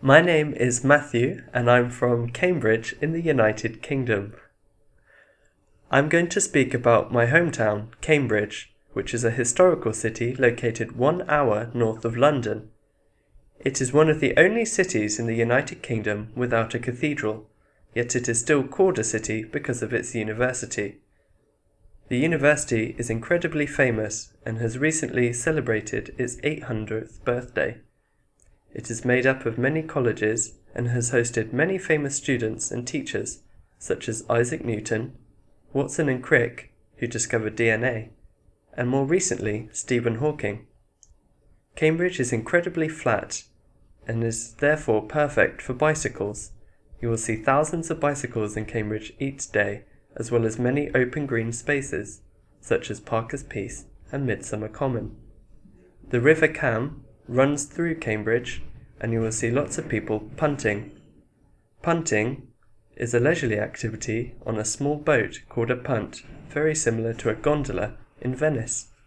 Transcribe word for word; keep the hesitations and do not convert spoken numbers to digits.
My name is Matthew and I'm from Cambridge in the United Kingdom. I'm going to speak about my hometown, Cambridge, which is a historical city located one hour north of London. It is one of the only cities in the United Kingdom without a cathedral, yet it is still called a city because of its university. The university is incredibly famous and has recently celebrated its eight hundredth birthday. It is made up of many colleges and has hosted many famous students and teachers such as Isaac Newton, Watson and Crick, who discovered D N A, and more recently Stephen Hawking. Cambridge is incredibly flat and is therefore perfect for bicycles. You will see thousands of bicycles in Cambridge each day, as well as many open green spaces such as Parker's Piece and Midsummer Common. The River Cam runs through Cambridge and you will see lots of people punting. Punting is a leisurely activity on a small boat called a punt, very similar to a gondola in Venice.